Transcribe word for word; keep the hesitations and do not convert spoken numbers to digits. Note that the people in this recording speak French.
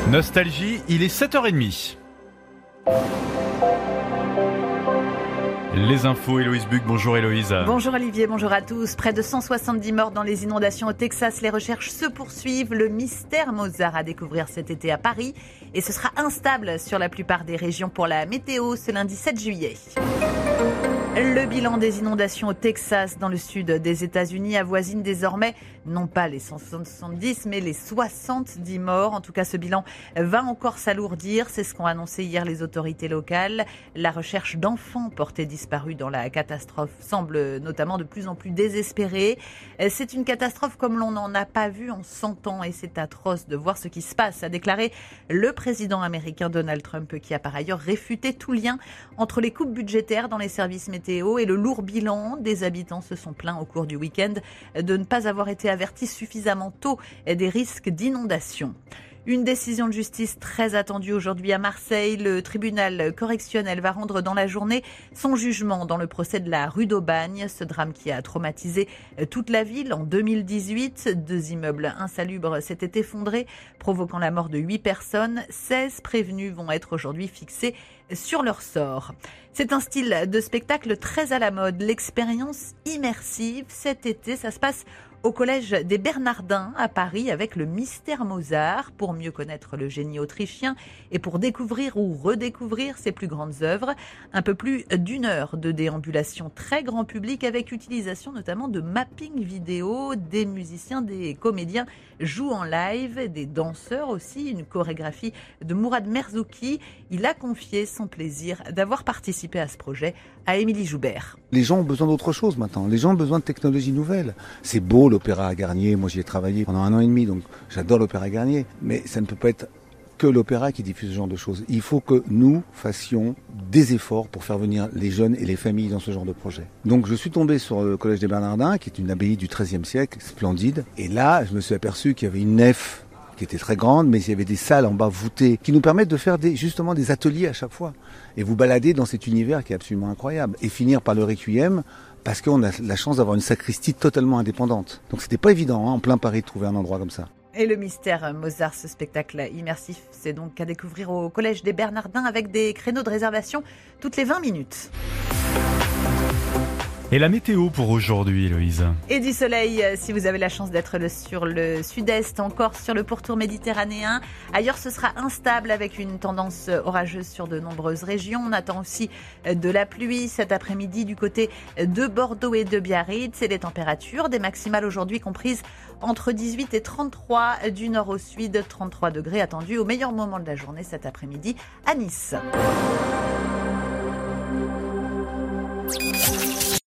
Nostalgie, il est sept heures trente. Les infos, Héloïse Buc. Bonjour Héloïse. Bonjour Olivier, bonjour à tous. Près de cent soixante-dix morts dans les inondations au Texas. Les recherches se poursuivent. Le mystère Mozart à découvrir cet été à Paris. Et ce sera instable sur la plupart des régions pour la météo ce lundi sept juillet. Le bilan des inondations au Texas, dans le sud des États-Unis, avoisine désormais non pas les cent soixante-dix, mais les soixante-dix morts. En tout cas, ce bilan va encore s'alourdir. C'est ce qu'ont annoncé hier les autorités locales. La recherche d'enfants portés disparus dans la catastrophe semble notamment de plus en plus désespérée. C'est une catastrophe comme l'on n'en a pas vu en cent ans et c'est atroce de voir ce qui se passe, a déclaré le président américain Donald Trump, qui a par ailleurs réfuté tout lien entre les coupes budgétaires dans les services météo et le lourd bilan. Des habitants se sont plaints au cours du week-end de ne pas avoir été avertis suffisamment tôt des risques d'inondation. Une décision de justice très attendue aujourd'hui à Marseille. Le tribunal correctionnel va rendre dans la journée son jugement dans le procès de la rue d'Aubagne. Ce drame qui a traumatisé toute la ville en deux mille dix-huit. Deux immeubles insalubres s'étaient effondrés, provoquant la mort de huit personnes. seize prévenus vont être aujourd'hui fixés sur leur sort. C'est un style de spectacle très à la mode, l'expérience immersive. Cet été, ça se passe au collège des Bernardins à Paris avec le mystère Mozart, pour mieux connaître le génie autrichien et pour découvrir ou redécouvrir ses plus grandes œuvres. Un peu plus d'une heure de déambulation très grand public avec utilisation notamment de mapping vidéo. Des musiciens, des comédiens jouent en live, des danseurs aussi, une chorégraphie de Mourad Merzouki. Il a confié son plaisir d'avoir participé à ce projet à Émilie Joubert. Les gens ont besoin d'autre chose maintenant, les gens ont besoin de technologies nouvelles. C'est beau l'opéra à Garnier, moi j'y ai travaillé pendant un an et demi, donc j'adore l'opéra à Garnier, mais ça ne peut pas être que l'opéra qui diffuse ce genre de choses. Il faut que nous fassions des efforts pour faire venir les jeunes et les familles dans ce genre de projet. Donc je suis tombé sur le collège des Bernardins, qui est une abbaye du treizième siècle, splendide, et là je me suis aperçu qu'il y avait une nef qui était très grande, mais il y avait des salles en bas voûtées qui nous permettent de faire des, justement des ateliers à chaque fois et vous balader dans cet univers qui est absolument incroyable et finir par le Requiem parce qu'on a la chance d'avoir une sacristie totalement indépendante. Donc c'était pas évident hein, en plein Paris de trouver un endroit comme ça. Et le mystère Mozart, ce spectacle immersif, c'est donc à découvrir au collège des Bernardins avec des créneaux de réservation toutes les vingt minutes. Et la météo pour aujourd'hui, Héloïse? Et du soleil, si vous avez la chance d'être le, sur le sud-est, encore sur le pourtour méditerranéen. Ailleurs, ce sera instable avec une tendance orageuse sur de nombreuses régions. On attend aussi de la pluie cet après-midi du côté de Bordeaux et de Biarritz. Et les températures, des maximales aujourd'hui comprises entre dix-huit et trente-trois, du nord au sud, trente-trois degrés attendus au meilleur moment de la journée cet après-midi à Nice.